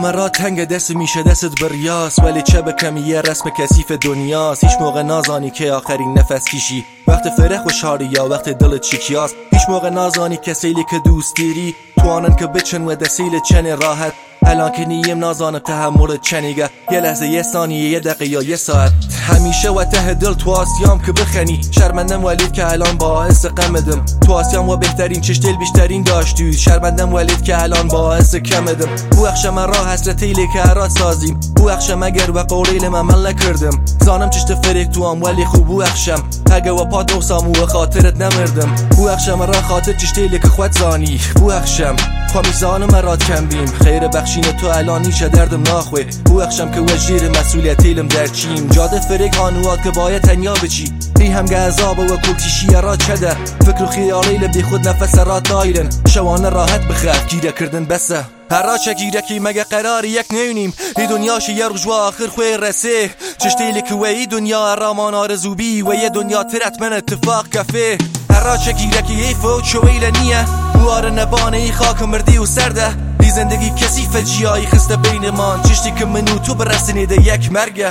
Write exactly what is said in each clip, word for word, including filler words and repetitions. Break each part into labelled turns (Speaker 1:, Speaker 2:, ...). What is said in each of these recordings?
Speaker 1: مرا تنگ دست میشه دستت بریاس، ولی چه بکمی یه رسم کثیف دنیاست. هیچ موقع نازانی که آخرین نفس کشی وقت فرح خوشحالی یا وقت دلت چیکیاست. هیچ موقع نازانی کسیلی که دوست دیری توانن که بچن و دسیل چن راحت. الان که نیم نازانم تحمل چنیگه، یه لحظه یه ثانیه یه دقیقه یا یه ساعت. همیشه و ته دل تو آسیام که بخنی، شرمندم ولید که الان باعث غمدم. تو آسیام و بهترین چش دل بیشترین داشتی، شرمندم ولید که الان باعث کمدم. بو اخشم را حسرت ایلی که هرات سازیم، بو اخشم اگر و قولیل من من نکردم. زانم چشت فریک تو هم ولی خوب بو اخشم، اگه و پا دوسام و خاطرت نمردم. بو اخشم را خاطر چشتیلی که خود زانی، بو اخشم خوامیزان مراد کم بیم. خیر بخشین تو الان نیچه دردم ناخوه، بو اخشم که وزیر مسئولیت ایلم در چیم. جاده فریق هانوات که باید تنیا بچی، ری هم گذابه و کلتیشی را چده. فکر و خیالیل بی خود نفس را دایلن، شوانه راحت بخف گیره کردن بسه. هر را چه گیره کی مگه قراری یک نونیم، ای دنیاش یه رجوع آخر خوی رسه. چشتیلی که وی دنیا رامان آرزوبی و یه دنیا ترت من اتفاق کفه. هر را چه گیره کی ای فوت شویل نیه، بوار نبانه ای خاک مردی و سرده. دی زندگی کسی فجیایی خسته بین من، چشتی که منو تو برسنیده یک مرگه.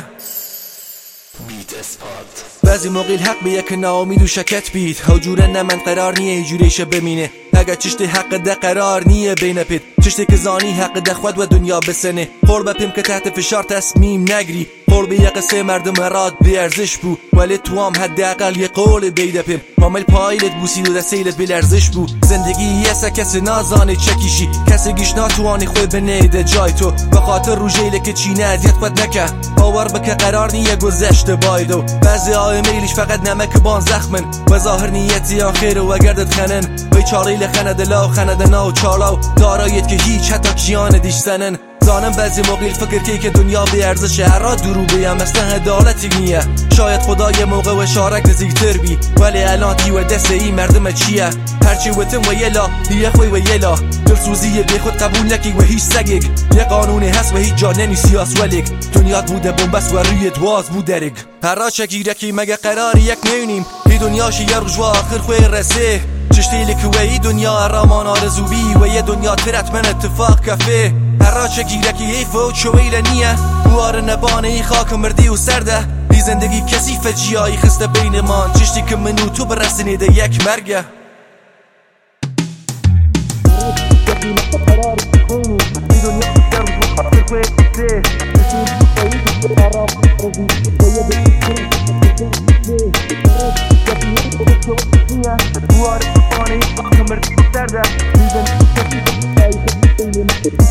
Speaker 1: بعضی موقع حق به یک ناامید و شکت بید، حجوره نه من قرار نیه ایجوریشه بمینه. اگه چشتی حق ده قرار نیه بین پید، چشتی که زانی حق ده خود و دنیا بسنه. قربه پیم که تحت فشار تصمیم نگری، قربه یک قصه مردم مراد بی ارزش بو، ولی تو هم حداقل یه قول بیده پیم. مامل پایلت بوسید و دستیلت بی ارزش بو. زندگی یسه کسی نازانه چکیشی، کسی گیش ناتوانی خوی بنیده جای تو. به خاطر روژیله که چینه ازیت بد نکه، باور بکه قرار نیه گذشته بایدو. بعضی آی میلیش فقط نمک بان زخمن، و ظاهر نیتی آخیر و گردت خنن. وی چاریل خنده لا خنده نا و چالاو دارایت که هیچ حتی کیان دیش سنن. زانم بعضی موقع فکر که که دنیا بی ارزشه، هر را درو بیم اصلا عدالتی نیه. شاید خدا یه موقع و شارک نزیکتر بی، ولی الان تی و دست این مردم چیه. هرچی وطن و یلا یه خوی و یلا، دلسوزی بی خود قبول نکی و هیچ سگیگ. یه قانونی هست و هیچ جا نمی سیاس ولیک، دنیات بوده بومبست و روی دواز بود درگ. هر را چگیره کی مگه قراری یک نونیم، ای دنیاش یه رجوع آخر خوی رسه. چشتیلی که وی دنیا رامان آرزوبی و یه دنیا ترت من اتفاق کفه. هر را چه گیره که ای فوت شویل نیه، بوار نبانه ای خاک مردی و سرده. بی زندگی کسی فجیایی خسته بین من، چشتی که منو تو برسنیده یک مرگه.
Speaker 2: Bu arada bana hiç bakmır, nerede? Bizden hiç